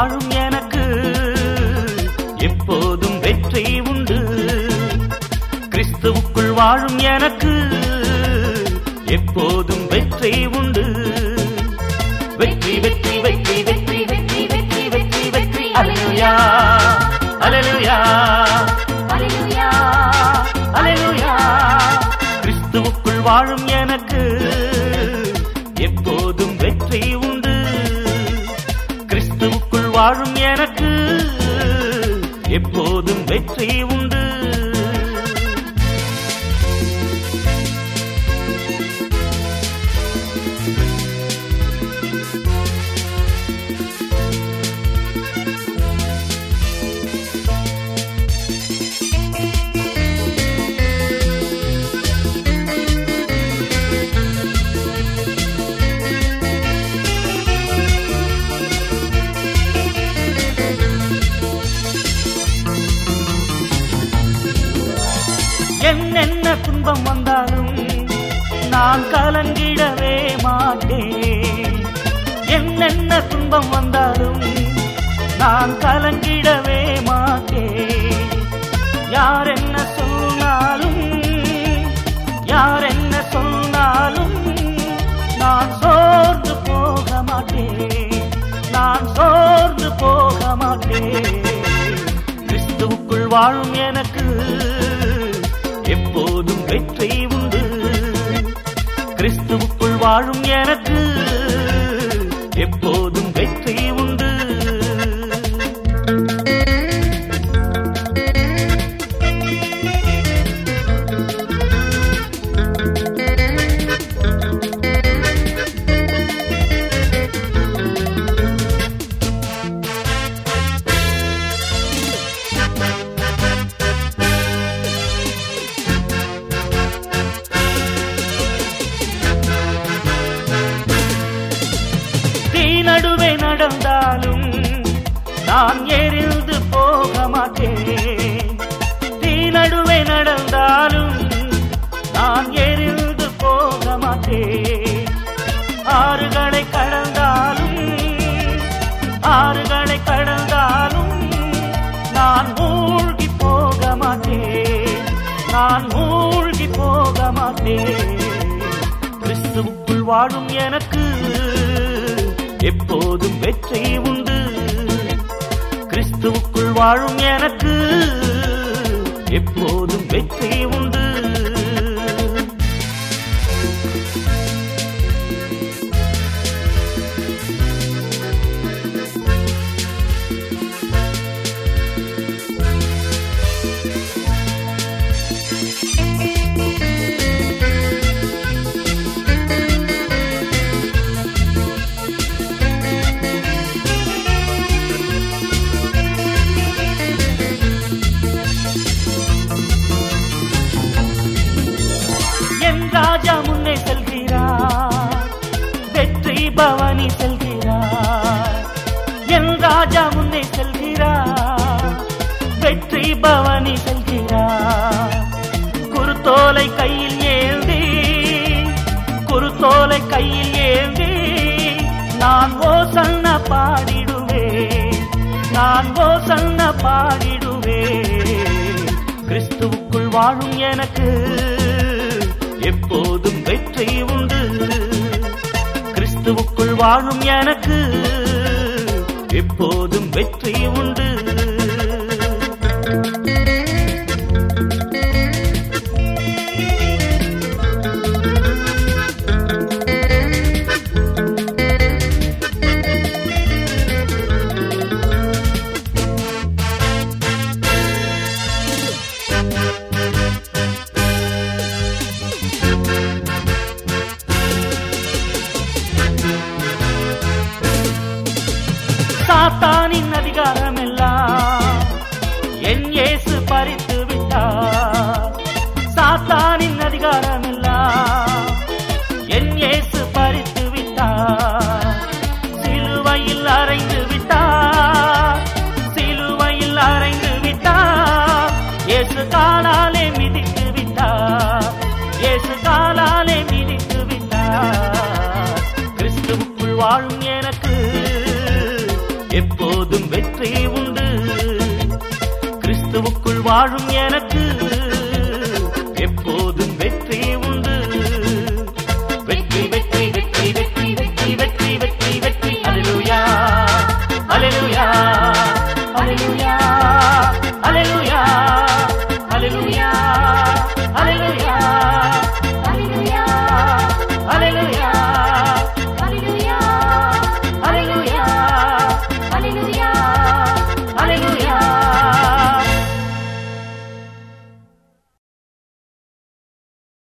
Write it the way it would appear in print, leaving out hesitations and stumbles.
வாழும் எனக்கு எப்போதும் வெற்றி உண்டு. கிறிஸ்துவுக்குள் வாழும் எனக்கு எப்போதும் வெற்றி உண்டு. வெற்றி வெற்றி வெற்றி வெற்றி வெற்றி வெற்றி வெற்றி வெற்றி அல்லேலூயா அல்லேலூயா அல்லேலூயா அல்லேலூயா. கிறிஸ்துவுக்குள் வாழும் எனக்கு எப்போதும் வெற்றி உண்டு. கிறிஸ்துவுக்குள் வாழும் எனக்கு எப்போதும் வெற்றி உண்டு. என்னென்ன துன்பம் வந்தாலும் நான் கலங்கிடவே மாட்டேன். என்னென்ன துன்பம் வந்தாலும் நான் கலங்கிடவே மாட்டேன். யார் என்ன சொன்னாலும் யார் என்ன சொன்னாலும் நான் சோர்ந்து போக மாட்டேன். நான் சோர்ந்து போக மாட்டேன். கிறிஸ்துவுக்குள் வாழும் எனக்கு எப்போதும் வெற்றி உண்டு. கிறிஸ்துவுக்குள் வாழும் எனக்கு எப்போதும் வெற்றி உண்டு. நடுவே நடந்தாலும் நான் எரிந்து போக மாட்டேன். தீ நடுவே நடந்தாலும் நான் எரிந்து போக மாட்டேன். ஆறுகளை கடந்தாலும் ஆறுகளை கடந்தாலும் நான் மூழ்கி போக மாட்டேன். நான் மூழ்கி போக மாட்டேன். கிறிஸ்துவுக்குள் வாழும் எனக்கு எப்போதும் வெற்றி உண்டு. கிறிஸ்துவுக்குள் வாழும் எனக்கு எப்போதும் வெற்றி உண்டு. ராஜா முன்னே செல்கிறார், வெற்றி பவனி செல்கிறார். என் ராஜா முன்னே செல்கிறார், வெற்றி பவனி செல்கிறார். குருத்தோலை கையில் ஏந்தி குருத்தோலை கையில் ஏந்தி நான் ஓசன்னா பாடிடுவேன். நான் ஓசன்னா பாடிடுவேன். கிறிஸ்துவுக்குள் வாழும் எனக்கு எப்போதும் வெற்றி உண்டு. கிறிஸ்துவுக்குள் வாழும் எனக்கு எப்போதும் வெற்றி உண்டு. சாத்தானின் அதிகாரம் எல்லாம் என் இயேசு பறித்து விட்டார். சாத்தானின் அதிகாரம் எல்லாம் என் இயேசு பறித்து விட்டார். சிலுவையில் அறைந்து விட்டார். சிலுவையில் அறைந்து விட்டார். இயேசு காலாலே மிதித்து விட்டார். இயேசு காலாலே மிதித்து விட்டார். கிறிஸ்துவுக்குள் வாழும் எனக்கு எப்போதும் வாழும் எனக்கு எப்போதும் வெற்றி உண்டு. வெற்றி வெற்றி வெற்றி வெற்றி வெற்றி வெற்றி வெற்றி வெற்றி. அல்லேலூயா அல்லேலூயா அல்லேலூயா அல்லேலூயா.